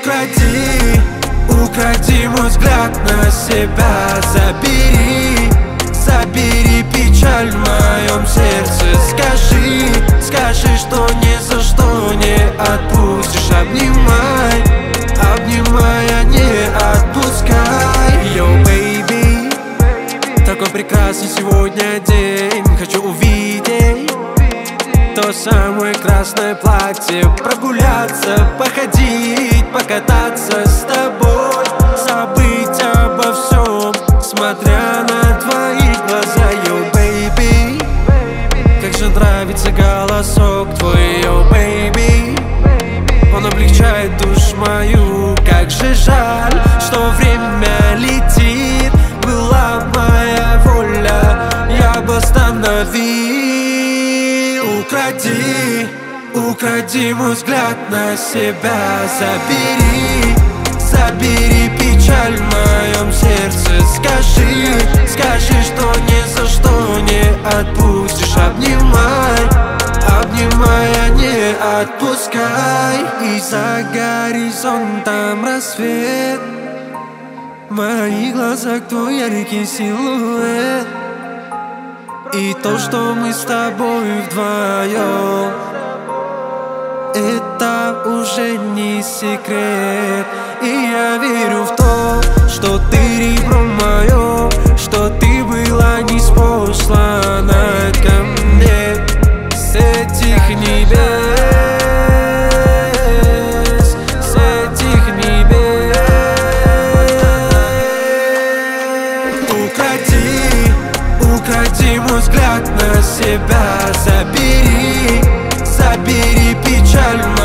Укради, укради мой взгляд на себя. Забери, забери печаль в моем сердце. Скажи, скажи, что ни за что не отпустишь. Обнимай, обнимай, а не отпускай. Yo, baby, такой прекрасный сегодня день. Хочу увидеть то самое красное платье, прогуляться, походить, покататься с тобой, забыть обо всем, смотря на твои глаза. Yo, baby, как же нравится голосок твой. Yo, baby, он облегчает душу мою. Как же жаль, что время летит. Была моя воля, я бы остановил. Укради, укради мой взгляд на себя. Забери, забери печаль в моем сердце. Скажи, скажи, что ни за что не отпустишь. Обнимай, обнимай, а не отпускай. И за горизонтом рассвет, в моих глазах твой яркий силуэт. И то, что мы с тобой вдвоем, это уже не секрет. И я верю в то, что ты ребро мое, что ты была ниспослана ко мне с этих небес, с этих небес. Укради, укради мой взгляд на себя. Забери, забери печаль